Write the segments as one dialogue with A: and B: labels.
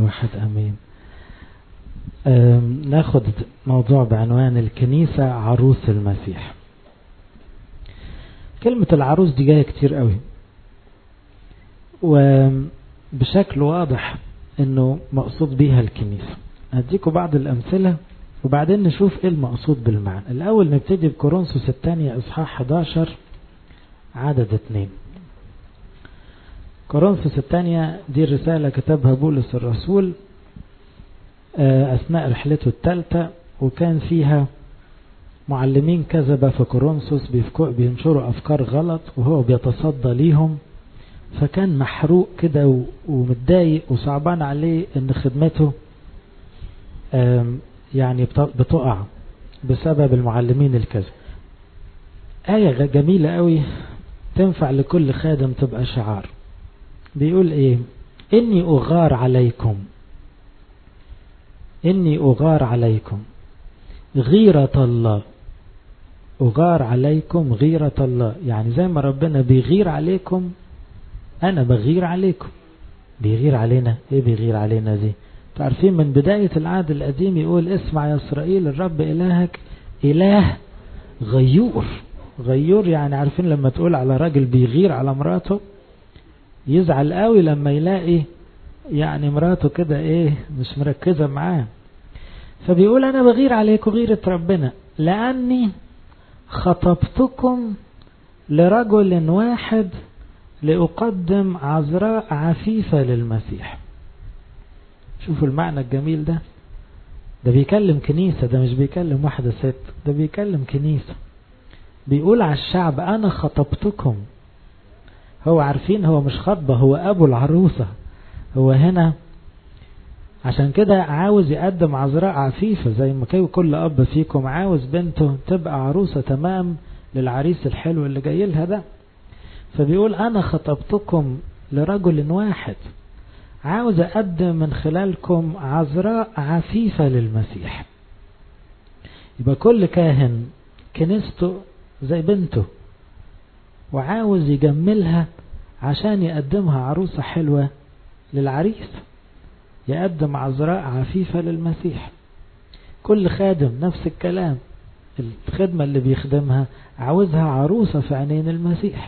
A: الواحد أمين. ناخد موضوع بعنوان الكنيسة عروس المسيح. كلمة العروس دي جاية كتير قوي وبشكل واضح انه مقصود بيها الكنيسة. هديكوا بعض الامثلة وبعدين نشوف ايه المقصود بالمعنى. الاول نبتدي بكورنثوس الثانية اصحاح 11 عدد 2. كورنثوس الثانية دي الرسالة كتبها بولس الرسول أثناء رحلته الثالثة، وكان فيها معلمين كذبة في كورنثوس بينشروا أفكار غلط وهو بيتصدى ليهم، فكان محروق كده ومتضايق وصعبان عليه إن خدمته يعني بتقع بسبب المعلمين الكذب. آية جميلة قوي تنفع لكل خادم تبقى شعار. بيقول إيه؟ إني أغار عليكم، إني أغار عليكم غيرة الله. أغار عليكم غيرة الله، يعني زي ما ربنا بيغير عليكم أنا بغير عليكم. بيغير علينا إيه؟ بيغير علينا دي تعرفين من بداية العهد القديم يقول اسمع يا إسرائيل الرب إلهك إله غيور. غيور يعني عارفين لما تقول على راجل بيغير على مراته يزعل قوي لما يلاقي يعني مراته كده ايه مش مركزة معاه. فبيقول انا بغير عليكم غيرة ربنا لاني خطبتكم لرجل واحد لأقدم عذراء عفيفة للمسيح. شوفوا المعنى الجميل ده. ده بيكلم كنيسة، ده مش بيكلم واحدة ست، ده بيكلم كنيسة. بيقول على الشعب انا خطبتكم. هو عارفين هو مش خطبة، هو ابو العروسة. هو هنا عشان كده عاوز يقدم عذراء عفيفة زي ما كل أب فيكم عاوز بنته تبقى عروسة تمام للعريس الحلو اللي جاي لها ده. فبيقول أنا خطبتكم لرجل واحد، عاوز أقدم من خلالكم عذراء عفيفة للمسيح. يبقى كل كاهن كنيسته زي بنته وعاوز يجملها عشان يقدمها عروسة حلوة للعريس، يقدم عذراء عفيفة للمسيح. كل خادم نفس الكلام، الخدمة اللي بيخدمها عاوزها عروسة في عينين المسيح.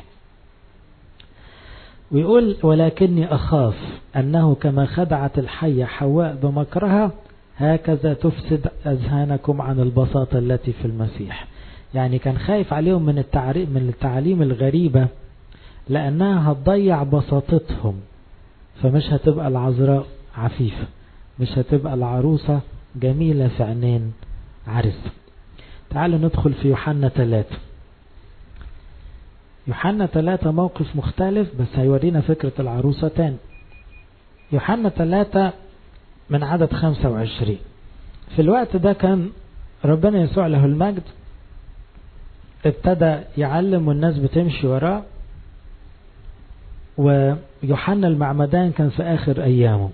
A: ويقول ولكني أخاف أنه كما خدعت الحية حواء بمكرها هكذا تفسد أذهانكم عن البساطة التي في المسيح. يعني كان خايف عليهم من التعاليم الغريبة لأنها هتضيع بساطتهم، فمش هتبقى العذراء عفيفة، مش هتبقى العروسة جميلة في عينين عرس. تعالوا ندخل في يوحنا 3. يوحنا 3 موقف مختلف بس هيورينا فكرة العروسة تاني. يوحنا 3 من عدد 25. في الوقت ده كان ربنا يسوع له المجد ابتدى يعلم والناس بتمشي وراه، ويوحنا المعمدان كان في آخر أيامه.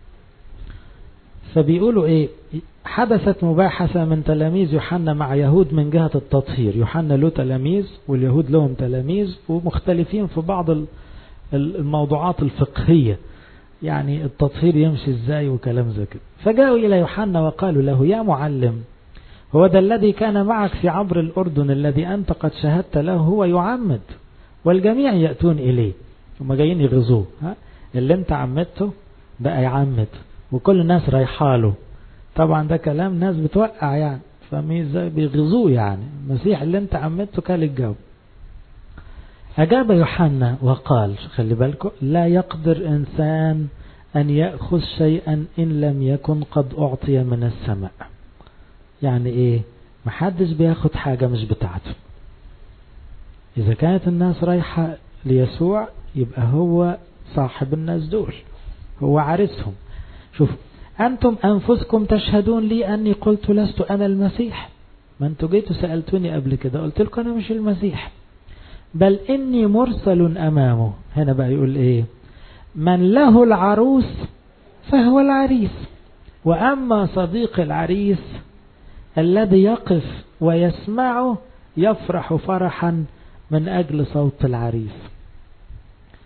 A: فبيقولوا ايه؟ حدثت مباحثة من تلاميذ يوحنا مع يهود من جهة التطهير. يوحنا له تلاميذ واليهود لهم تلاميذ ومختلفين في بعض الموضوعات الفقهية، يعني التطهير يمشي ازاي وكلام زي كده. فجاءوا الى يوحنا وقالوا له يا معلم هو ده الذي كان معك في عبر الأردن الذي أنت قد شهدت له هو يعمد والجميع يأتون إليه. هم جايين يغزوه، اللي انت عمدته بقى يعمد وكل الناس رايحاله. طبعا ده كلام ناس بتوقع يعني، بيغزوه يعني المسيح اللي انت عمدته كان الجو. أجاب يوحنا وقال خلي بالكم لا يقدر إنسان أن يأخذ شيئا إن لم يكن قد أعطي من السماء. يعني إيه؟ محدش بياخد حاجة مش بتاعته. إذا كانت الناس رايحة ليسوع يبقى هو صاحب الناس دول، هو عارسهم. شوف أنتم أنفسكم تشهدون لي أني قلت لست أنا المسيح. ما أنتوا جيتوا سألتوني قبل كده قلت لكم أنا مش المسيح، بل إني مرسل أمامه. هنا بقى يقول إيه؟ من له العروس فهو العريس، وأما صديق العريس الذي يقف ويسمعه يفرح فرحا من أجل صوت العريس.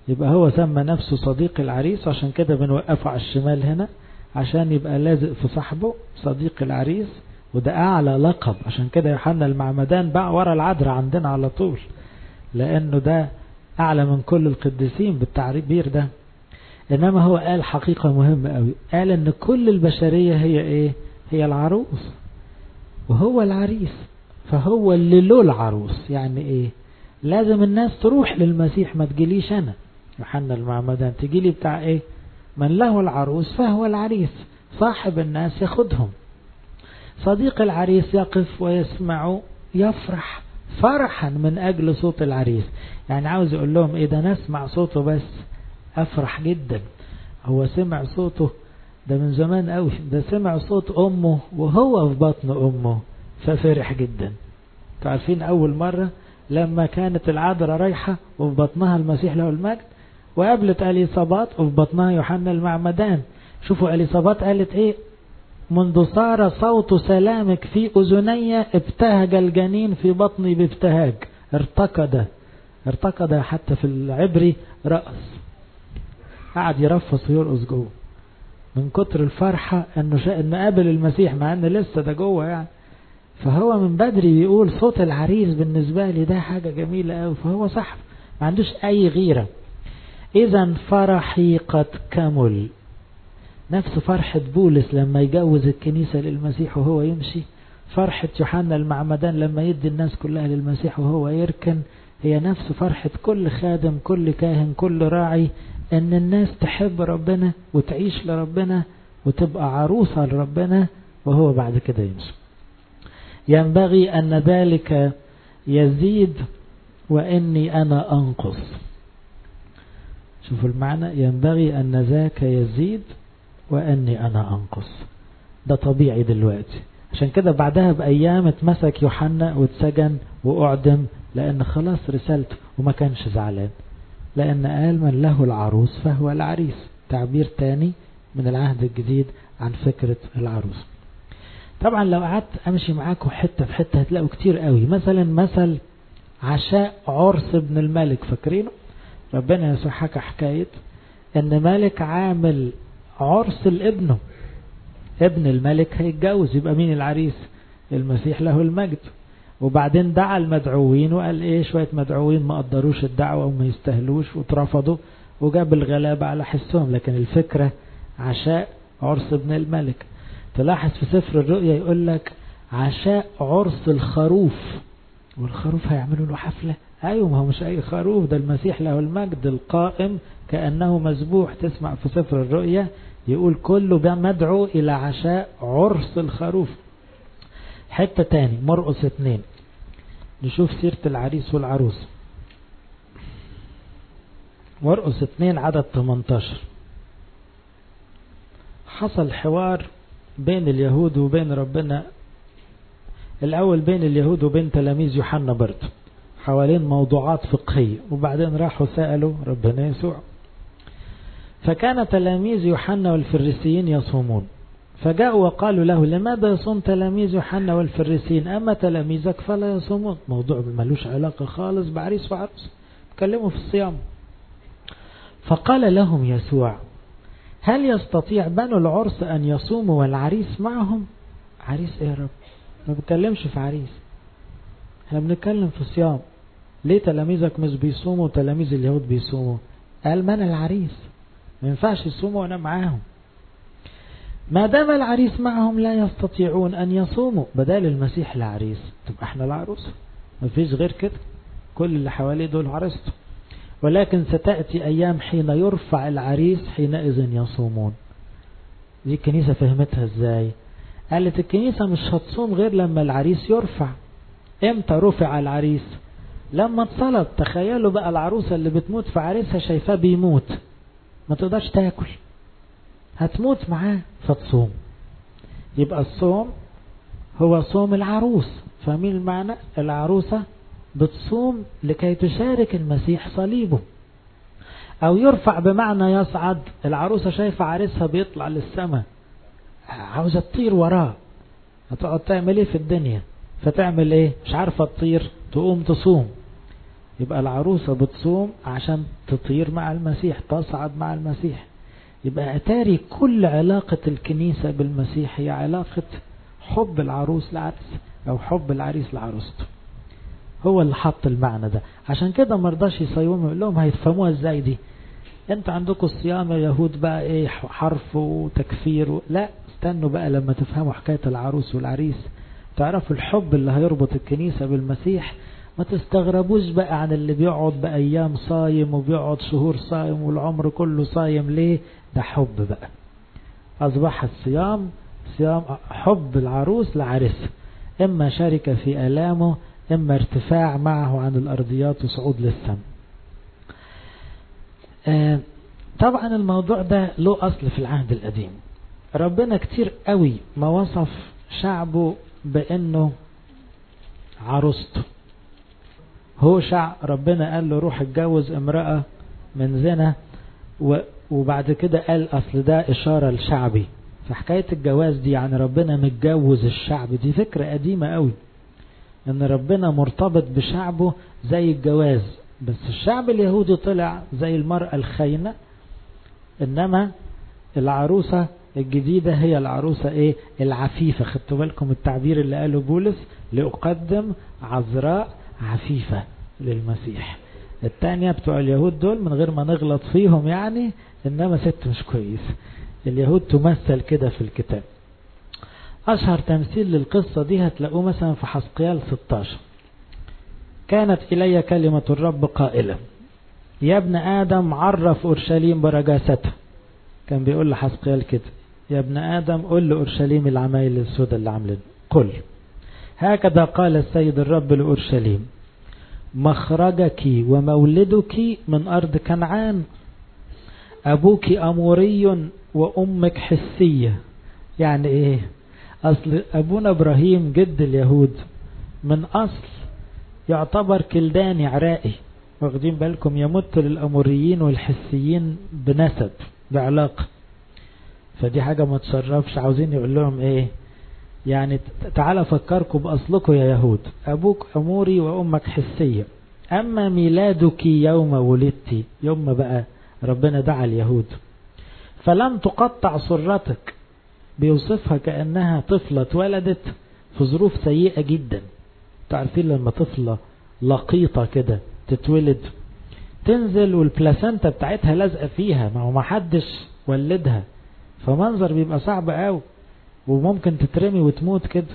A: يبقى هو سمى نفسه صديق العريس، عشان كده بنوقفه على الشمال هنا عشان يبقى لازق في صاحبه صديق العريس. وده أعلى لقب، عشان كده يوحنا المعمدان بقى ورا العذراء عندنا على طول، لأنه ده أعلى من كل القديسين بالتعبير ده. إنما هو قال حقيقة مهمة قوي، قال إن كل البشرية هي إيه؟ هي العروس وهو العريس، فهو اللي له العروس. يعني إيه؟ لازم الناس تروح للمسيح، ما تجيليش أنا يوحنا المعمدان، تجيلي بتاع إيه؟ من له العروس فهو العريس، صاحب الناس ياخدهم. صديق العريس يقف ويسمع يفرح فرحا من أجل صوت العريس. يعني عاوز يقول لهم إيه؟ ده نسمع صوته بس أفرح جدا. هو سمع صوته ده من زمان قوي، ده سمع صوت أمه وهو في بطن أمه ففرح جدا. تعرفين أول مرة لما كانت العذراء رايحة وفي بطنها المسيح له المجد، وقابلت أليصابات وفي بطنها يوحنا المعمدان. شوفوا أليصابات قالت إيه؟ منذ صار صوت سلامك في أذني ابتهج الجنين في بطني بابتهاج. ارتقد حتى في العبري رأس، قعد يرفص ويرقص جوه من كتر الفرحة انه قابل المسيح، مع ان لسه ده جوه يعني. فهو من بدري بيقول صوت العريس بالنسبة لي ده حاجة جميلة قوي، فهو صح ما عندوش اي غيرة. اذا فرحي قد كمل. نفس فرحة بولس لما يجوز الكنيسة للمسيح وهو يمشي، فرحة يوحنا المعمدان لما يدي الناس كلها للمسيح وهو يركن، هي نفس فرحة كل خادم كل كاهن كل راعي، ان الناس تحب ربنا وتعيش لربنا وتبقى عروسة لربنا وهو بعد كده يمشي. ينبغي أن ذلك يزيد وإني أنا أنقص. شوفوا المعنى، ينبغي أن ذاك يزيد وأني أنا أنقص. ده طبيعي دلوقتي. عشان كده بعدها بأيام اتمسك يوحنا واتسجن وأعدم، لأن خلاص رسالته، وما كانش زعلان، لأن قال من له العروس فهو العريس. تعبير تاني من العهد الجديد عن فكرة العروس. طبعا لو قعدت أمشي معاكم حتة في حتة هتلاقوا كتير قوي. مثلا مثل عشاء عرس ابن الملك، فاكرينه؟ ربنا يسوع حكى حكاية ان ملك عامل عرس لابنه، ابن الملك هيتجوز، يبقى مين العريس؟ المسيح له المجد. وبعدين دعا المدعوين وقال ايه؟ شوية مدعوين ما قدروش الدعوة وما يستهلوش واترفضوا، وجاب الغلابة على حسهم. لكن الفكرة عشاء عرس ابن الملك. تلاحظ في سفر الرؤيا يقول لك عشاء عرس الخروف، والخروف هيعملوا له حفلة؟ ايوه، ما هو مش اي خروف، ده المسيح له المجد القائم كأنه مذبوح. تسمع في سفر الرؤيا يقول كله مدعو الى عشاء عرس الخروف. حتة تاني مرقس 2 نشوف سيرة العريس والعروس. مرقس 2 عدد 18. حصل حوار بين اليهود وبين ربنا، الأول بين اليهود وبين تلاميذ يوحنا برضه حوالين موضوعات فقهية، وبعدين راحوا سألوا ربنا يسوع. فكان تلاميذ يوحنا والفريسيين يصومون، فجاءوا وقالوا له لماذا يصوم تلاميذ يوحنا والفريسيين أما تلاميذك فلا يصومون؟ موضوع ملوش علاقة خالص بعريس وعروس، تكلموا في الصيام. فقال لهم يسوع هل يستطيع بنو العرس أن يصوموا والعريس معهم؟ عريس ايه يا رب؟ ما بتكلمش في عريس، احنا بنتكلم في صيام. ليه تلاميذك مش بيصوموا وتلاميذ اليهود بيصوموا؟ قال ما انا العريس، ما ينفعش يصوموا وانا معاهم. ما دام العريس معهم لا يستطيعون ان يصوموا. بدال المسيح العريس تبقى احنا العروس، ما فيش غير كده، كل اللي حواليه دول عرسته. ولكن ستأتي ايام حين يرفع العريس حينئذ يصومون. دي الكنيسة فهمتها ازاي؟ قالت الكنيسة مش هتصوم غير لما العريس يرفع. امتى رفع العريس؟ لما اتصلب. تخيلوا بقى العروسة اللي بتموت في عريسها شايفاه بيموت، ما تقدرش تاكل، هتموت معاه فتصوم. يبقى الصوم هو صوم العروس. فاهمين المعنى؟ العروسة بتصوم لكي تشارك المسيح صليبه. او يرفع بمعنى يصعد. العروسة شايفة عريسها بيطلع للسماء، عاوزة تطير وراه، هتقعد تعمل ايه في الدنيا؟ فتعمل ايه؟ مش عارفة تطير، تقوم تصوم. يبقى العروسة بتصوم عشان تطير مع المسيح، تصعد مع المسيح. يبقى أتاري كل علاقة الكنيسة بالمسيح هي علاقة حب العروس لعريس أو حب العريس لعروسته. هو اللي حط المعنى ده. عشان كده مرضاش يصيوم، يقول لهم هيتفهموها ازاي دي؟ انت عندكم الصيام يا يهود بقى ايه، حرف وتكفير لا، استنوا بقى لما تفهموا حكاية العروس والعريس، تعرفوا الحب اللي هيربط الكنيسة بالمسيح. ما تستغربوش بقى عن اللي بيقعد بأيام صايم وبيقعد شهور صايم والعمر كله صايم. ليه؟ ده حب بقى. أصبح الصيام صيام حب العروس لعريسه، إما شركة في آلامه، إما ارتفاع معه عن الأرضيات وصعود للسماء. طبعا الموضوع ده له أصل في العهد القديم. ربنا كتير قوي ما وصف شعبه بأنه عروسته. هوشع ربنا قال له روح اتجوز امرأة من زنا، وبعد كده قال أصل ده إشارة لشعبي. فحكاية الجواز دي يعني ربنا متجوز الشعب، دي فكرة قديمة قوي، ان ربنا مرتبط بشعبه زي الجواز. بس الشعب اليهودي طلع زي المرأة الخاينة، انما العروسة الجديدة هي العروسة ايه؟ العفيفة. خدتوا بالكم التعبير اللي قاله بولس؟ لأقدم عذراء عفيفة للمسيح. التانية بتوع اليهود دول من غير ما نغلط فيهم يعني، انما ست مش كويس. اليهود تمثل كده في الكتاب. أشهر تمثيل للقصة دي هتلاقوه مثلا في حزقيال 16. كانت إلي كلمة الرب قائلة يا ابن آدم عرف أورشليم برجاستها. كان بيقول لحزقيال كده، يا ابن آدم قل لأورشليم العمايل السوداء اللي عاملين، قل هكذا قال السيد الرب لأورشليم مخرجك ومولدك من أرض كنعان، أبوك أموري وأمك حسية. يعني إيه؟ أصل أبونا إبراهيم جد اليهود من أصل يعتبر كلداني عرائي، واخدين بالكم؟ يمت للأموريين والحسيين بنسب بعلاقة. فدي حاجة ما تشرفش. عاوزين يقول لهم إيه يعني؟ تعالى فكركم بأصلكم يا يهود، أبوك أموري وأمك حسية، أما ميلادك يوم ولدتي، يوم بقى ربنا دعا اليهود فلم تقطع سرتك. بيوصفها كأنها طفلة اتولدت في ظروف سيئة جدا. تعرفين لما طفلة لقيطة كده تتولد، تنزل والبلاسنتا بتاعتها لازقة فيها، ما هو ما حدش ولدها، فمنظر بيبقى صعب قوي، وممكن تترمي وتموت كده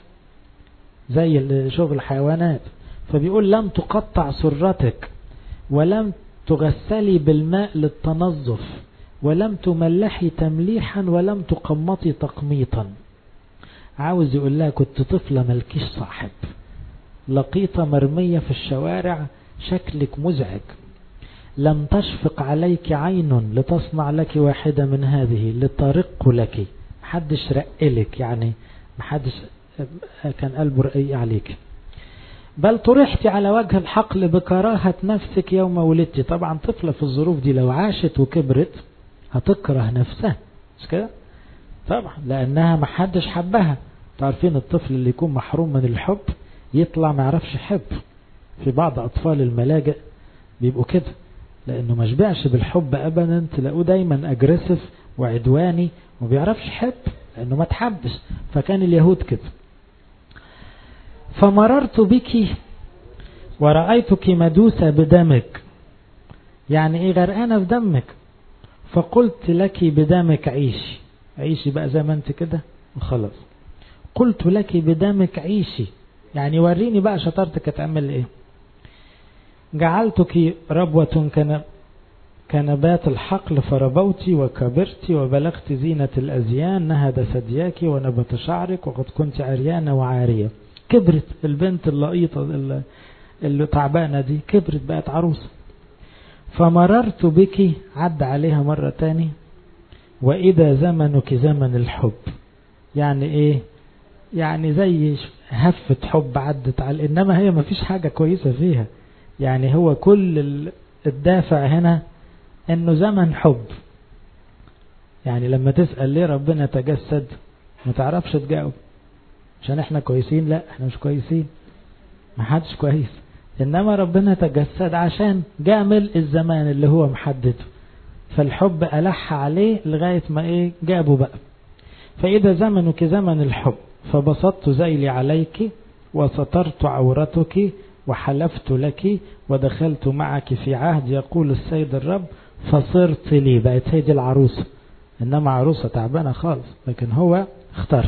A: زي شغل الحيوانات. فبيقول لم تقطع سرتك، ولم تغسلي بالماء للتنظف، ولم تملحي تمليحا، ولم تقمطي تقميطا. عاوز يقول لها كنت طفلة ملكيش صاحب، لقيطة مرمية في الشوارع، شكلك مزعج. لم تشفق عليك عين لتصنع لك واحدة من هذه، لترق لك، محدش رقلك يعني، محدش كان قلبه رقيق عليك. بل طرحت على وجه الحقل بكراهة نفسك يوم ولدت. طبعا طفلة في الظروف دي لو عاشت وكبرت هتكره نفسها، مش كده؟ طبعا لأنها محدش حبها. تعرفين الطفل اللي يكون محروم من الحب يطلع ما يعرفش يحب. في بعض أطفال الملاجئ بيبقوا كده، لأنه ما شبعش بالحب أبدا، تلاقوه دايما أجريسيف وعدواني وما بيعرفش يحب لأنه ما تحبش. فكان اليهود كده. فمررت بك ورأيتك مدوسة بدمك، يعني ايه؟ غرقانة في دمك. فقلت لك بدمك عيشي، عيشي بقى زي ما انت كده وخلاص. قلت لك بدمك عيشي، يعني وريني بقى شطارتك هتعمل ايه. جعلتك ربوة كنبات الحقل، فربوت وكبرت وبلغت زينة الأزيان، نهد ثدياك ونبت شعرك، وقد كنت عريانة وعارية. كبرت البنت اللقيطة اللي تعبانة دي، كبرت بقت عروسة. فمررت بك، عد عليها مرة تاني، وإذا زمنك زمن الحب. يعني إيه؟ يعني زي هفة حب عدت على، إنما هي ما فيش حاجة كويسة فيها. يعني هو كل الدافع هنا إنه زمن حب. يعني لما تسأل ليه ربنا تجسد ما تعرفش تجاوب. عشان احنا كويسين؟ لا، احنا مش كويسين، ما حدش كويس. إنما ربنا تجسد عشان جامل الزمان اللي هو محدده، فالحب ألح عليه لغاية ما جابه بقى. فإذا زمنك زمن الحب فبسطت ذيلي عليك وسترت عورتك وحلفت لك ودخلت معك في عهد يقول السيد الرب فصرت لي. بقت هي دي العروسة، إنما عروسة تعبانة خالص، لكن هو اختار.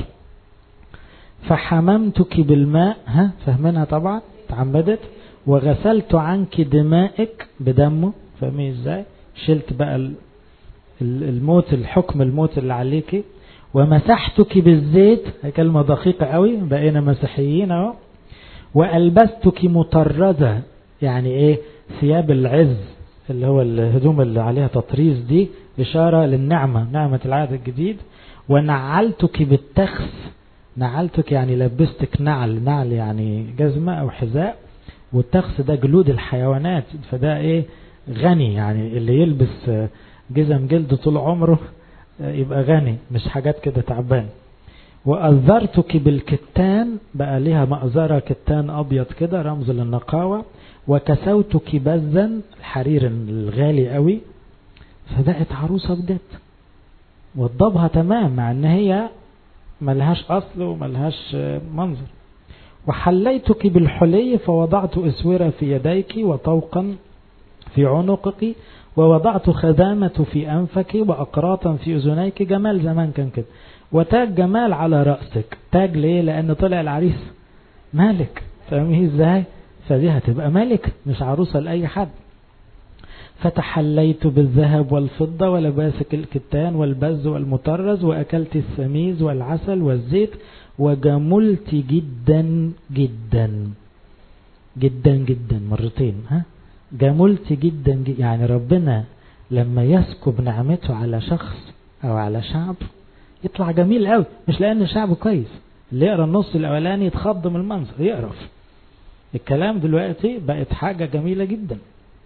A: فحممتك بالماء، فهمنها طبعا تعمدت، وغسلت عنك دمائك بدمه. فهمي ازاي؟ شلت بقى الموت، الحكم الموت اللي عليك. ومسحتك بالزيت، كلمة دقيقة قوي، بقينا مسيحيين اهو. وألبستك مطرزة، يعني ثياب العز اللي هو الهدوم اللي عليها تطريز، دي إشارة للنعمة، نعمة العهد الجديد. ونعلتك بالتخس، نعلتك يعني لبستك نعل يعني جزمة أو حذاء، والتخس ده جلود الحيوانات، فده غني، يعني اللي يلبس جزم جلد طول عمره يبقى غني، مش حاجات كده تعبان. وأذرتك بالكتان، بقى ليها مأزرة كتان أبيض كده رمز للنقاوة. وكسوتك بزا، الحرير الغالي قوي، فبقت عروسة بجد. وضبها تمام مع ان هي ملهاش أصل وملهاش منظر. وحليتك بالحلي فوضعت أسورة في يديك وطوقا في عنقك ووضعت خدامة في أنفك وأقراطا في أذنيك. جمال زمان كان كده. وتاج جمال على رأسك. تاج ليه؟ لأن طلع العريس مالك، فاهمه ازاي؟ فدي هتبقى ملك مش عروسة لأي حد. فتحليت بالذهب والفضة ولباسك الكتان والبز والمطرز وأكلت السميز والعسل والزيت وجملت جدا جدا جدا جدا مرتين. جملت جدا يعني ربنا لما يسكب نعمته على شخص أو على شعب يطلع جميل قوي، مش لأن شعب كويس. اللي يقرأ النص الأولاني يتخض من المنظر يقرف. الكلام دلوقتي بقت حاجة جميلة جدا.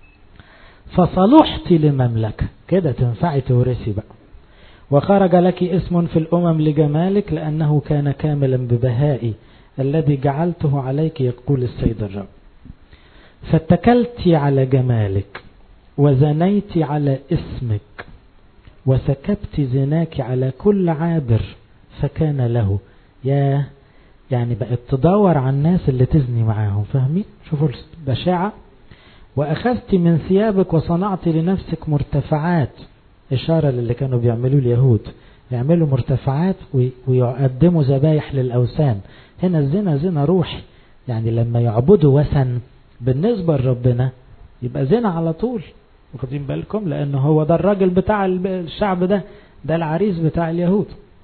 A: فصلحت لمملكة، كده تنفعي تورثي بقى. وخرج لك اسم في الأمم لجمالك لأنه كان كاملا ببهائي الذي جعلته عليك يقول السيد الرب. فاتكلت على جمالك وزنيت على اسمك وسكبت زناك على كل عابر فكان له. يعني بقت تدور على الناس اللي تزني معاهم، فاهمين؟ شوفوا البشاعة. وأخذت من ثيابك وصنعت لنفسك مرتفعات، إشارة للي كانوا بيعملوا اليهود، يعملوا مرتفعات ويقدموا ذبايح للأوثان. هنا الزنا زنا روحي، يعني لما يعبدوا وثن بالنسبة لربنا يبقى زنا على طول، واخدين بالكم؟ لأنه هو ده الراجل بتاع الشعب ده العريس بتاع اليهود.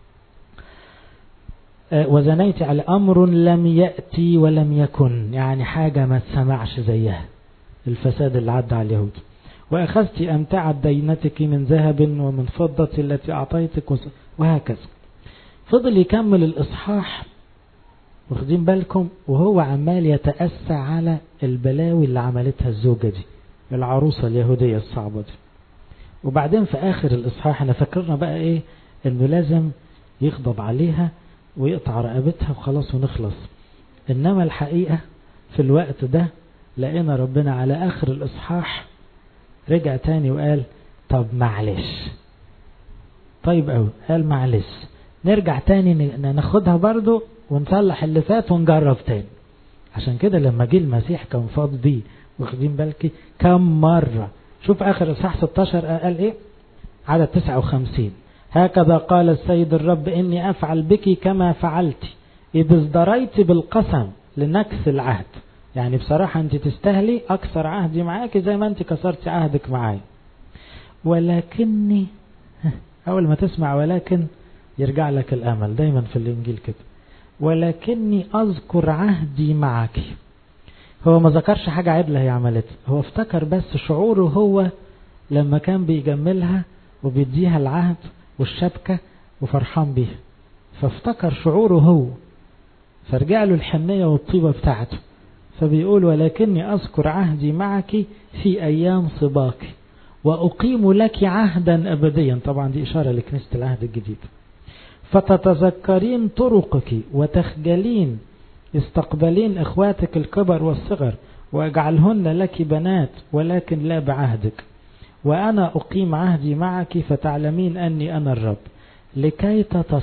A: وزنيت على أمر لم يأتي ولم يكن، يعني حاجة ما تسمعش زيها، الفساد اللي عدى على اليهود. وأخذت أمتعة دينتك من ذهب ومن فضة التي أعطيتك وهكذا. فضل يكمل الإصحاح، واخدين بالكم؟ وهو عمال يتأسى على البلاوي اللي عملتها الزوجة دي، العروسة اليهودية الصعبة دي. وبعدين في آخر الإصحاح احنا فكرنا بقى إنه لازم يغضب عليها ويقطع رقبتها وخلاص ونخلص. إنما الحقيقة في الوقت ده لقينا ربنا على آخر الإصحاح رجع تاني وقال طب معلش. طيب قوي، قال معلش نرجع تاني ناخدها برضو ونصلح اللي فات ونجرب تاني. عشان كده لما جه المسيح كان فاض بيه، واخدين بالك كم مرة. شوف آخر إصحاح 16 قال عدد 59. هكذا قال السيد الرب إني أفعل بك كما فعلت إذ ازدريت بالقسم لنكس العهد. يعني بصراحة أنت تستاهلي أكثر عهدي معاك زي ما أنت كسرت عهدك معاي. ولكني، أول ما تسمع ولكن يرجع لك الأمل دايما في الإنجيل كده. ولكني أذكر عهدي معك. هو ما ذكرش حاجة عدلة هي عملتها، هو افتكر بس شعوره هو لما كان بيجملها وبيديها العهد والشبكة وفرحان بيها، فافتكر شعوره هو، فرجع له الحنية والطيبة بتاعته. فبيقول ولكني أذكر عهدي معك في أيام صباك وأقيم لك عهدا أبديا. طبعا دي إشارة لكنيسة العهد الجديد. فتتذكرين طرقك وتخجلين استقبلين إخواتك الكبر والصغر
B: وأجعلهن لك بنات ولكن لا بعهدك، وأنا أقيم عهدي معك فتعلمين أني أنا الرب، لكي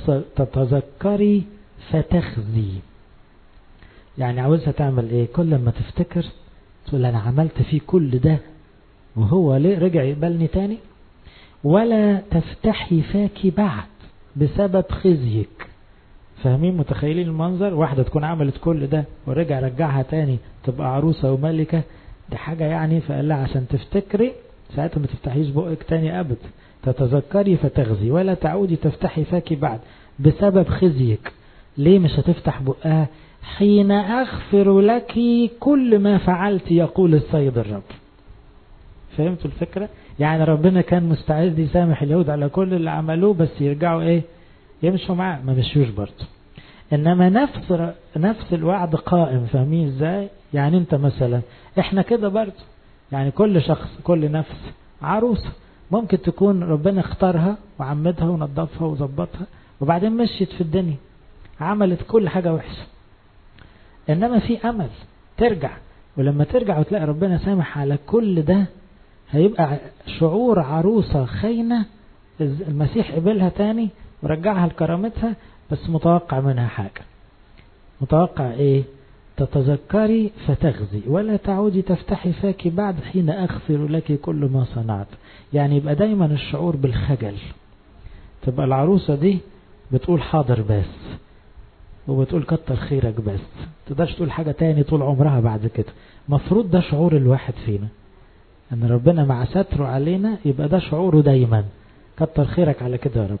B: تتذكري فتخزي. يعني عاوزها تعمل ايه؟ كل ما تفتكر تقول أنا عملت فيه كل ده وهو ليه رجع يقبلني تاني؟ ولا تفتحي فاكي بعد بسبب خزيك. فاهمين؟ متخيلين المنظر؟ واحدة تكون عملت كل ده ورجع رجعها تاني تبقى عروسة وملكة، دي حاجة يعني. فقال لها عشان تفتكري ساعتها ما تفتحيش بقك تاني أبد، تتذكري فتخزي، ولا تعودي تفتحي فاكي بعد بسبب خزيك. ليه مش هتفتح بقها؟ حين أغفر لك كل ما فعلت يقول السيد الرب. فهمتوا الفكرة؟ يعني ربنا كان مستعد يسامح اليهود على كل اللي عملوه، بس يرجعوا ايه؟ يمشوا معاه. ما مشيوش برضه. انما نفس الوعد قائم. فاهمين ازاي؟ يعني انت مثلا احنا كده برضه، يعني كل شخص كل نفس عروسة ممكن تكون ربنا اختارها وعمدها ونظفها وظبطها وبعدين مشيت في الدنيا عملت كل حاجة وحشة، انما في امل ترجع. ولما ترجع وتلاقي ربنا سامح على كل ده هيبقى شعور عروسة خاينة المسيح قبلها تاني ورجعها لكرامتها، بس متوقع منها حاجة. متوقع ايه؟ تتذكري فتخزي، ولا تعودي تفتحي فاكي بعد حين أغفر لك كل ما صنعت. يعني يبقى دايما الشعور بالخجل. تبقى العروسة دي بتقول حاضر بس، وبتقول كتر خيرك بس، تقدرش تقول حاجة تاني طول عمرها بعد كده. مفروض ده شعور الواحد فينا، ان ربنا مع ستره علينا يبقى ده شعوره دايما، كتر خيرك على كده يا رب.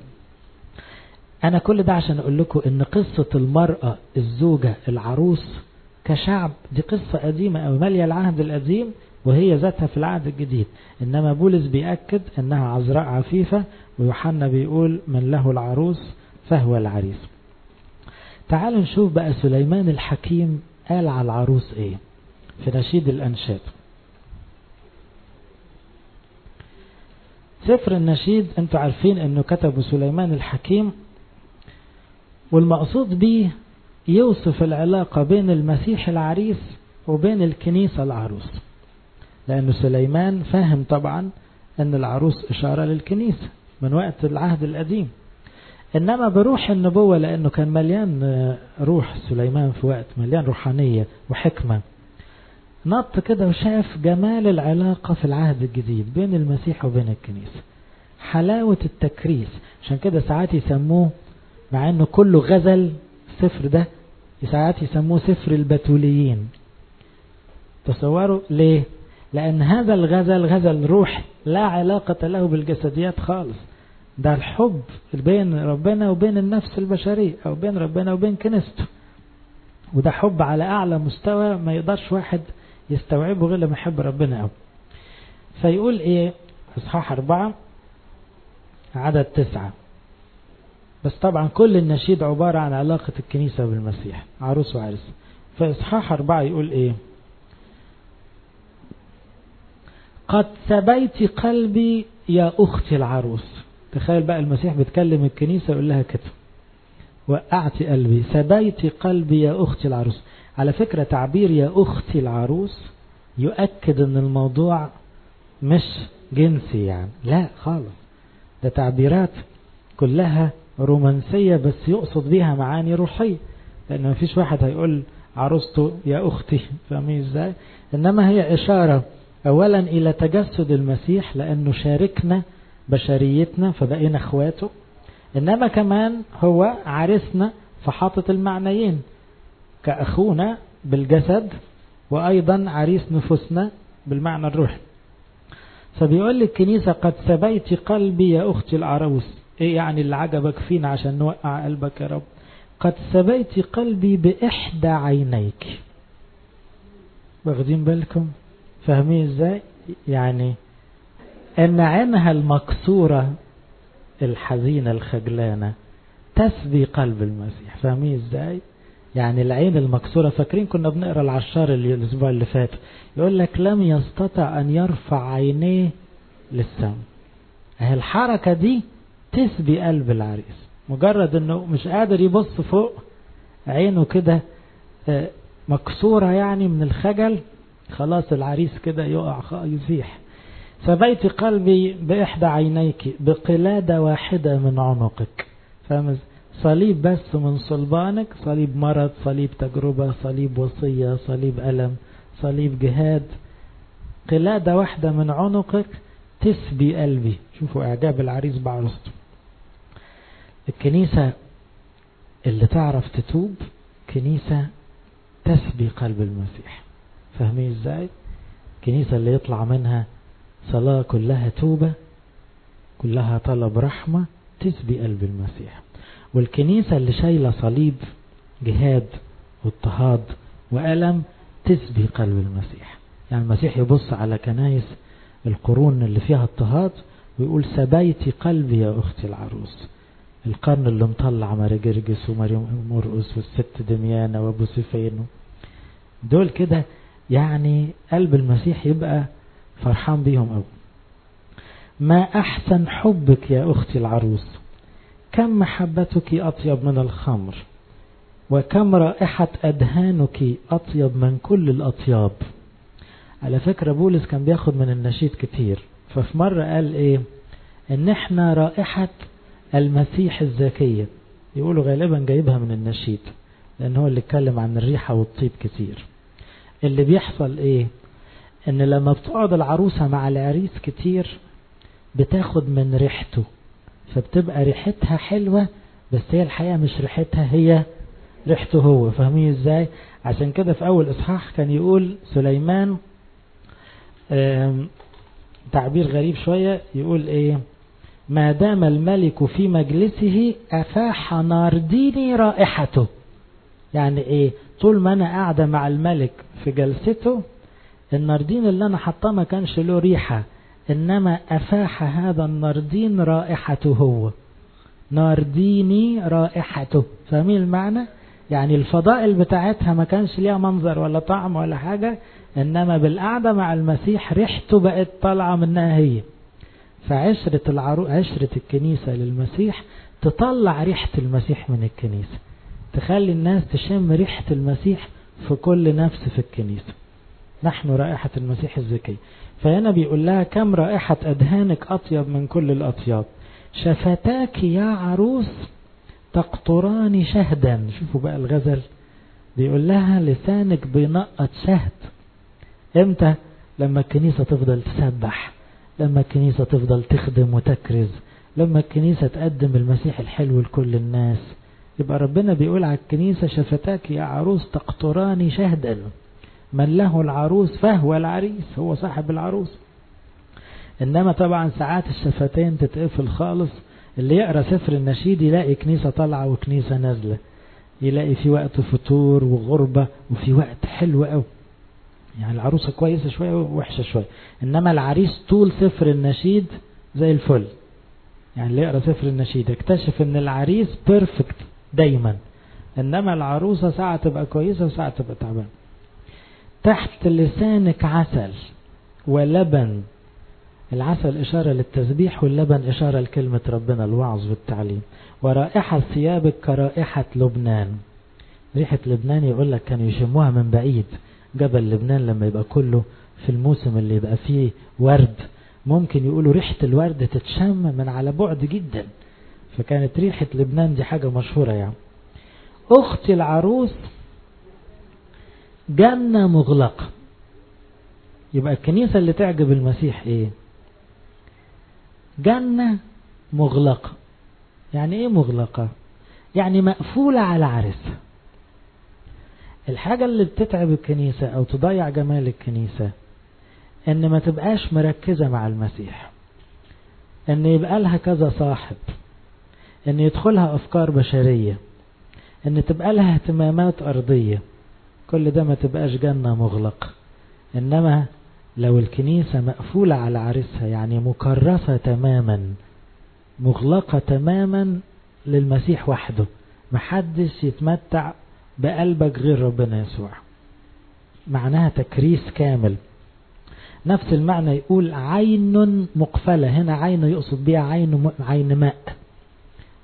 B: انا كل ده عشان اقول لكم ان قصة المرأة الزوجة العروس كشعب دي قصة قديمة او مالية العهد القديم وهي ذاتها في العهد الجديد. انما بولس بيأكد انها عذراء عفيفة، ويوحنا بيقول من له العروس فهو العريس. تعالوا نشوف بقى سليمان الحكيم قال على العروس ايه في نشيد الانشاد. سفر النشيد انتوا عارفين انه كتبه سليمان الحكيم، والمقصود به يوصف العلاقة بين المسيح العريس وبين الكنيسة العروس، لأنه سليمان فاهم طبعا أن العروس إشارة للكنيسة من وقت العهد القديم. إنما بروح النبوة، لأنه كان مليان روح سليمان في وقت مليان روحانية وحكمة، نط كده وشاف جمال العلاقة في العهد الجديد بين المسيح وبين الكنيسة، حلاوة التكريس. عشان كده ساعات يسموه، مع أنه كله غزل السفر ده، ساعات يسموه سفر البتوليين. تصوروا ليه؟ لأن هذا الغزل غزل روح لا علاقة له بالجسديات خالص، ده الحب بين ربنا وبين النفس البشرية، أو بين ربنا وبين كنيسته، وده حب على أعلى مستوى ما يقدرش واحد يستوعبه غير لما يحب ربنا أوي. فيقول إيه؟ إصحاح 4 عدد 9، بس طبعا كل النشيد عبارة عن علاقة الكنيسة بالمسيح عروس وعرس. فإصحاح 4 يقول إيه؟ قد سبيت قلبي يا أختي العروس. تخيل بقى المسيح بتكلم الكنيسة يقول لها كده، وقعت قلبي، سبيت قلبي يا أختي العروس. على فكرة تعبير يا أختي العروس يؤكد أن الموضوع مش جنسي، يعني لا خالص، ده تعبيرات كلها رومانسية بس يقصد بيها معاني روحية، لأن ما فيش واحد هيقول عروسته يا أختي، فاهمين ازاي؟ إنما هي إشارة أولا إلى تجسد المسيح، لأنه شاركنا بشريتنا فبقينا أخواته، إنما كمان هو عرسنا فحاطط المعنيين كأخونا بالجسد، وأيضا عريس نفوسنا بالمعنى الروحي. فبيقول لك الكنيسة قد سبيت قلبي يا أختي العروس. إيه يعني اللي عجبك فينا عشان نوقع قلبك يا رب؟ قد سبيت قلبي بإحدى عينيك. واخدين بالكم؟ فاهمين ازاي؟ يعني ان عينها المكسورة الحزينة الخجلانة تسبي قلب المسيح. فاهمين ازاي؟ يعني العين المكسورة، فاكرين كنا بنقرأ العشار الاسبوع اللي فات يقول لك لم يستطع ان يرفع عينيه للسماء. اهي الحركة دي تسبي قلب العريس، مجرد انه مش قادر يبص فوق، عينه كده مكسورة يعني من الخجل، خلاص العريس كده يقع يزيح. سبيت قلبي بإحدى عينيك بقلادة واحدة من عنقك. فاهم؟ صليب بس من صلبانك، صليب مرض، صليب تجربة، صليب وصية، صليب ألم، صليب جهاد. قلادة واحدة من عنقك تسبي قلبي. شوفوا إعجاب العريس بعروسته. الكنيسة اللي تعرف تتوب كنيسة تسبي قلب المسيح. فاهمين ازاي؟ الكنيسة اللي يطلع منها صلاة كلها توبة، كلها طلب رحمة، تسبي قلب المسيح. والكنيسة اللي شايلة صليب جهاد واضطهاد وألم تسبي قلب المسيح. يعني المسيح يبص على كنايس القرون اللي فيها اضطهاد ويقول سبيتي قلبي يا أختي العروس. القرن اللي مطلع ماري جرجس ومريم مرقس والست دميانة وابو سفين دول كده، يعني قلب المسيح يبقى فرحان بيهم أوي. ما أحسن حبك يا أختي العروس، كم محبتك أطيب من الخمر، وكم رائحة أدهانك أطيب من كل الأطياب. على فكرة بولس كان بياخد من النشيد كتير، ففي مرة قال إيه؟ إن إحنا رائحة المسيح الزكية. يقولوا غالبا جايبها من النشيد لأن هو اللي اتكلم عن الريحة والطيب كتير. اللي بيحصل إيه؟ إن لما بتقعد العروسة مع العريس كتير بتاخد من ريحته، فبتبقى ريحتها حلوة، بس هي الحقيقة مش ريحتها، هي ريحته هو. فاهمين ازاي؟ عشان كده في أول إصحاح كان يقول سليمان تعبير غريب شوية، يقول إيه؟ ما دام الملك في مجلسه أفاح نارديني رائحته. يعني إيه؟ طول ما أنا قاعدة مع الملك في جلسته الناردين اللي أنا حطاه ما كانش له ريحة، إنما أفاح هذا الناردين رائحته هو. نارديني رائحته. فاهمين المعنى؟ يعني الفضائل بتاعتها ما كانش ليها منظر ولا طعم ولا حاجة، إنما بالقعدة مع المسيح ريحته بقت طالعة منها هي. فعشرة عشرة الكنيسة للمسيح تطلع ريحة المسيح من الكنيسة، تخلي الناس تشم ريحة المسيح في كل نفس في الكنيسة. نحن رائحة المسيح الزكي. فهنا بيقول لها كم رائحة أدهانك أطيب من كل الأطياب، شفتاك يا عروس تقطران شهدا. شوفوا بقى الغزل، بيقول لها لسانك بينقط شهد. امتى؟ لما الكنيسة تفضل تسبح، لما الكنيسة تفضل تخدم وتكرز، لما الكنيسة تقدم المسيح الحلو لكل الناس، يبقى ربنا بيقول على الكنيسة شفتاك يا عروس تقطران شهدا. من له العروس فهو العريس، هو صاحب العروس. إنما طبعا ساعات الشفتين تتقفل خالص. اللي يقرأ سفر النشيد يلاقي كنيسة طالعة وكنيسة نازلة، يلاقي في وقت فتور وغربة وفي وقت حلو قوي. يعني العروسة كويسة شوية ووحشة شوية، إنما العريس طول سفر النشيد زي الفل. يعني اللي يقرأ سفر النشيد يكتشف إن العريس بيرفكت دايما، إنما العروسة ساعة تبقى كويسة وساعة تبقى تعبان. تحت لسانك عسل ولبن. العسل إشارة للتسبيح واللبن إشارة لكلمة ربنا الوعظ والتعليم. ورائحة ثيابك كرائحة لبنان. ريحة لبنان يقول لك كانوا يشموها من بعيد. جبل لبنان لما يبقى كله في الموسم اللي يبقى فيه ورد، ممكن يقولوا ريحة الورد تتشم من على بعد جدا. فكانت ريحة لبنان دي حاجة مشهورة يعني. أختي العروس جنة مغلقة. يبقى الكنيسة اللي تعجب المسيح ايه؟ جنة مغلقة. يعني ايه مغلقة؟ يعني مقفولة على عرسها. الحاجة اللي بتتعب الكنيسة او تضيع جمال الكنيسة ان ما تبقاش مركزة مع المسيح، ان يبقى لها كذا صاحب، ان يدخلها افكار بشرية، ان تبقى لها اهتمامات ارضية. كل ده ما تبقاش جنة مغلقة. انما لو الكنيسة مقفولة على عرسها يعني مكرسة تماما، مغلقة تماما للمسيح وحده، محدش يتمتع بقلبك غير ربنا يسوع. معناها تكريس كامل. نفس المعنى يقول عين مقفلة. هنا عين يقصد بها عين ماء،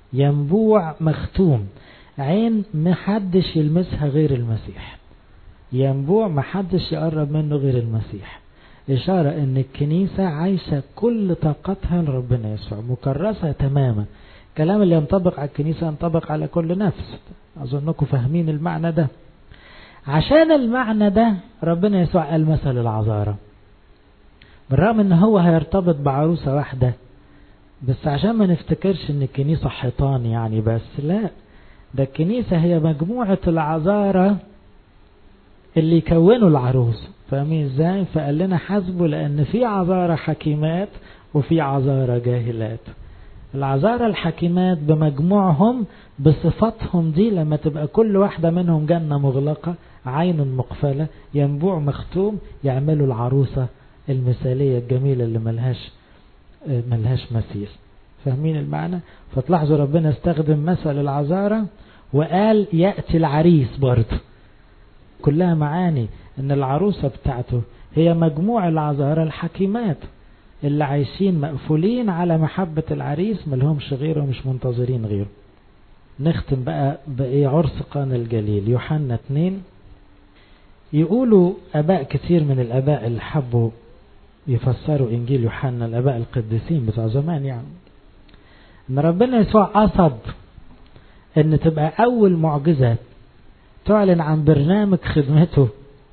B: ينبوع مختوم، عين محدش يلمسها غير المسيح.
A: ينبوع محدش يقرب منه غير المسيح. إشارة أن الكنيسة عايشة كل طاقتها لربنا يسوع، مكرسة تماما. الكلام اللي ينطبق على الكنيسة ينطبق على كل نفس. أظنكم فاهمين المعنى ده. عشان المعنى ده ربنا يسوع قال مثل العذارى، بالرغم ان هو هيرتبط بعروسة واحدة، بس عشان ما نفتكرش ان الكنيسة حيطان يعني بس، لا، ده الكنيسة هي مجموعة العذارى اللي يكونوا العروس. فاهمين ازاي؟ فقال لنا حسبوا، لان في عذارى حكيمات وفي عذارى جاهلات. العذارى الحكيمات بمجموعهم بصفاتهم دي، لما تبقى كل واحدة منهم جنة مغلقة، عين مقفلة، ينبوع مختوم، يعملوا العروسة المثالية الجميلة اللي ملهاش مثيل. فاهمين المعنى؟ فتلاحظوا ربنا استخدم مثل العذارى وقال يأتي العريس برضه. كلها معاني ان العروسة بتاعته هي مجموع العذارى الحكيمات اللي عايشين مقفولين على محبة العريس، ملهمش غيره ومش منتظرين غيره. نختم بقى بإيه؟ عرس قانا الجليل. يوحنا 2. يقولوا أباء كتير من الأباء اللي حبوا يفسروا إنجيل يوحنا، الأباء القديسين بتاع زمان يعني، إن ربنا يسوع قصد إن تبقى أول معجزة تعلن عن برنامج خدمته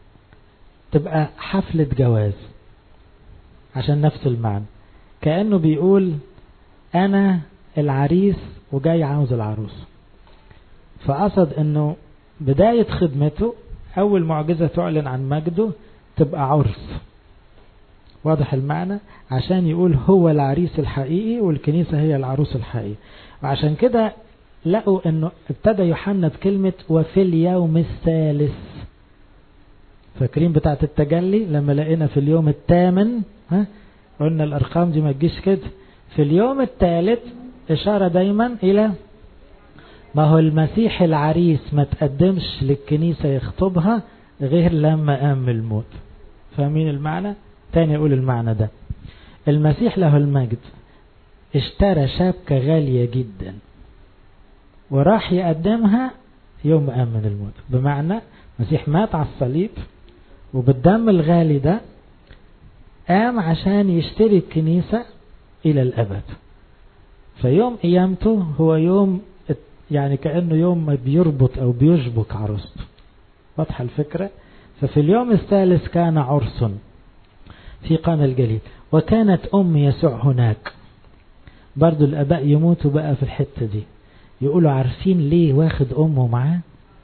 A: تبقى حفلة جواز، عشان نفس المعنى. كأنه بيقول أنا العريس وجاي عاوز العروس. فقصد إنه بداية خدمته أول معجزة تعلن عن مجده تبقى عرس. واضح المعنى؟ عشان يقول هو العريس الحقيقي والكنيسة هي العروس الحقيقي. وعشان كده لقوا انه ابتدى يوحنا بكلمة وفي اليوم الثالث. فاكرين بتاعت التجلي لما لقينا في اليوم الثامن، قلنا الارقام دي ما تجيش كده. في اليوم الثالث اشارة دايما الى ما هو المسيح العريس ما تقدمش للكنيسة يخطبها غير لما قام من الموت. فاهمين المعنى؟ تاني اقول المعنى ده. المسيح له المجد اشترى شبكة غالية جدا وراح يقدمها يوم قام من الموت. بمعنى المسيح مات على الصليب وبالدم الغالي ده قام عشان يشتري الكنيسة إلى الأبد. فيوم قيامته هو يوم يعني كأنه يوم ما بيربط أو بيشبك عروسته. واضحة الفكرة؟ ففي اليوم الثالث كان عرس في قانا الجليل، وكانت أم يسوع هناك. برضو الأباء يموتوا بقى في الحتة دي، يقولوا عارفين ليه واخد أمه معاه؟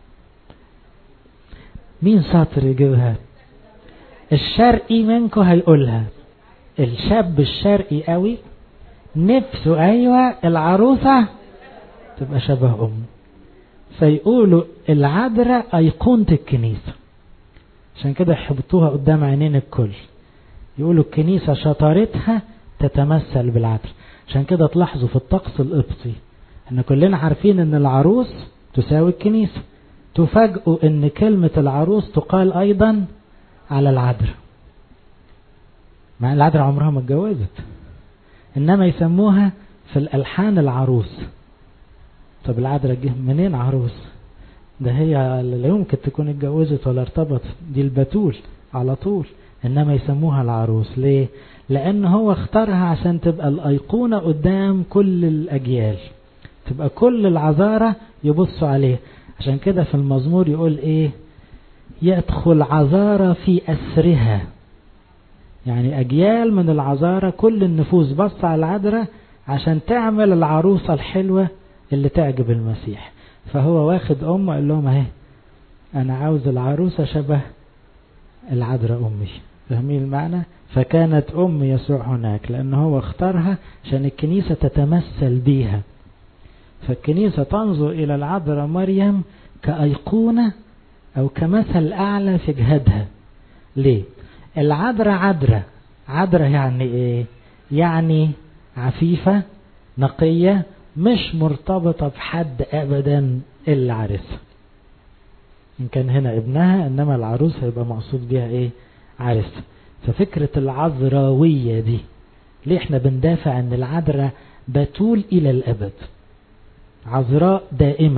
A: مين شاطر يجيبها؟ الشرقي منكم هيقولها. الشاب الشرقي قوي نفسه أيوة العروسة تبقى شبه أمه، فيقولوا العذراء أيقونة الكنيسة، عشان كده يحبطوها قدام عينين الكل. يقولوا الكنيسة شطارتها تتمثل بالعذراء. عشان كده تلاحظوا في الطقس القبطي احنا كلنا عارفين ان العروس تساوي الكنيسة. تفاجئوا ان كلمة العروس تقال ايضا على العذراء، مع العذراء عمرها ما اتجوزت، انما يسموها في الالحان العروس. طب العذراء جه منين عروس؟ ده هي لا يمكن تكون اتجوزت ولا ارتبطت، دي البتول على طول، انما يسموها العروس. ليه؟ لان هو اختارها عشان تبقى الايقونة قدام كل الاجيال، تبقى كل العذارى يبصوا عليه. عشان كده في المزمور يقول ايه؟ يدخل عذارى في أسرها، يعني أجيال من العذارى كل النفوس بص على العذراء عشان تعمل العروسة الحلوة اللي تعجب المسيح. فهو واخد أمه قال لهم اهي أنا عاوز العروسة شبه العذراء أمي. فاهمين المعنى؟ فكانت أم يسوع هناك لأنه هو اختارها عشان الكنيسة تتمثل بيها. فالكنيسة تنظر إلى العذراء مريم كأيقونة أو كمثل أعلى في جهادها. ليه؟ العذراء عذراء يعني إيه؟ يعني عفيفة نقية مش مرتبطة بحد أبدا إلا عريسها. إن كان هنا ابنها، إنما العروس هيبقى مقصود بها إيه؟ عريسها. ففكرة العذراوية دي ليه احنا بندافع أن العذراء بتول إلى الأبد، عذراء دائما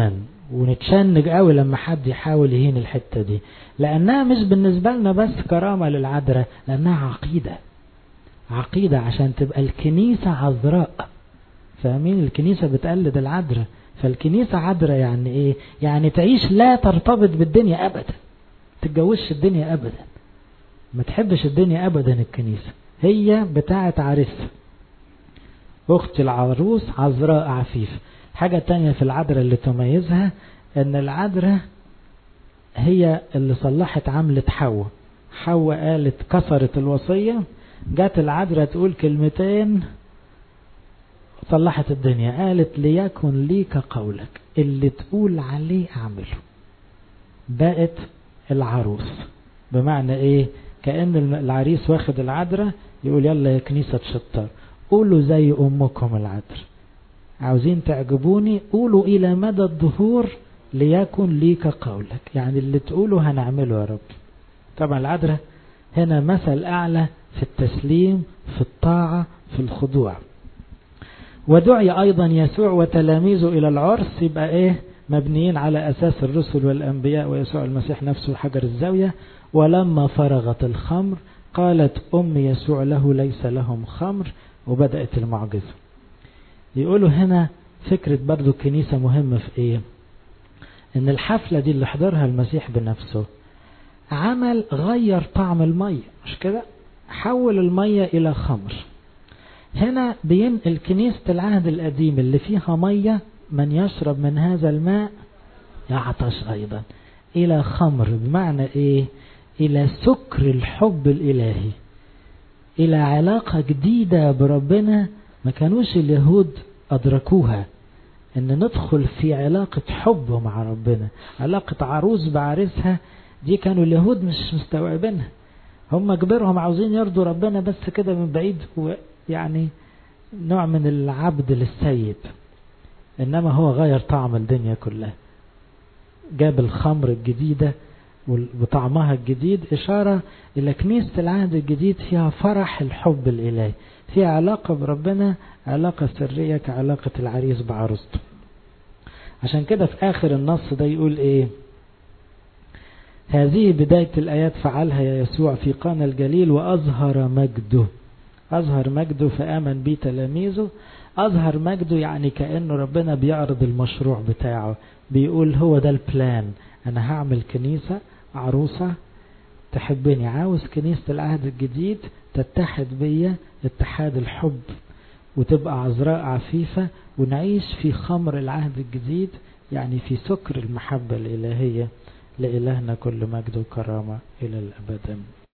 A: ونتشنج قوي لما حد يحاول يهين الحتة دي، لأنها مش بالنسبة لنا بس كرامة للعذراء، لأنها عقيدة عشان تبقى الكنيسة عذراء. فاهمين؟ الكنيسة بتقلد العذراء، فالكنيسة عذراء يعني ايه؟ يعني تعيش لا ترتبط بالدنيا أبدا، تتجوزش الدنيا أبدا، ما تحبش الدنيا أبدا. الكنيسة هي بتاعة عريسها، أخت العروس عذراء عفيف. حاجة تانية في العذراء اللي تميزها ان العذراء هي اللي صلحت عملة حواء. حواء قالت كسرت الوصية، جات العذراء تقول كلمتين صلحت الدنيا، قالت ليكن ليك قولك، اللي تقول عليه اعمله. بقت العروس. بمعنى ايه؟ كأن العريس واخد العذراء يقول يلا يا كنيسة تشطر، قولوا زي امكم العذراء، عاوزين تعجبوني قولوا الى مدى الظهور ليكن ليك قولك، يعني اللي تقوله هنعمله يا رب. طبعا العذراء هنا مثل اعلى في التسليم، في الطاعة، في الخضوع. ودعي ايضا يسوع وتلاميذه الى العرس، يبقى ايه؟ مبنيين على اساس الرسل والانبياء ويسوع المسيح نفسه حجر الزاوية. ولما فرغت الخمر قالت ام يسوع له ليس لهم خمر، وبدأت المعجزة. يقولوا هنا فكرة برضو الكنيسة مهمة في ايه؟ ان الحفلة دي اللي حضرها المسيح بنفسه عمل غير طعم المية، مش كده؟ حول المية الى خمر. هنا بينقل كنيسة العهد القديم اللي فيها مية، من يشرب من هذا الماء يعطش ايضا، الى خمر. بمعنى ايه؟ الى سكر الحب الالهي، الى علاقة جديدة بربنا ما كانوش اليهود أدركوها، ان ندخل في علاقة حب مع ربنا، علاقة عروس بعريسها. دي كانوا اليهود مش مستوعبينها، هم كبرهم عاوزين يرضوا ربنا بس كده من بعيد، يعني نوع من العبد للسيد. انما هو غير طعم الدنيا كلها، جاب الخمر الجديدة وطعمها الجديد، إشارة إلى كنيسة العهد الجديد فيها فرح الحب الإلهي، فيها علاقة بربنا، علاقة سرية كعلاقة العريس بعروسته. عشان كده في آخر النص ده يقول إيه؟ هذه بداية الآيات فعلها يا يسوع في قانا الجليل وأظهر مجده. أظهر مجده فآمن بيه تلاميذه. أظهر مجده يعني كأنه ربنا بيعرض المشروع بتاعه، بيقول هو ده البلان، أنا هعمل كنيسة عروسة تحبني، عاوز كنيسة العهد الجديد تتحد بيا اتحاد الحب وتبقى عذراء عفيفة، ونعيش في خمر العهد الجديد، يعني في سكر المحبة الإلهية. لإلهنا كل مجد وكرامة إلى الأبد.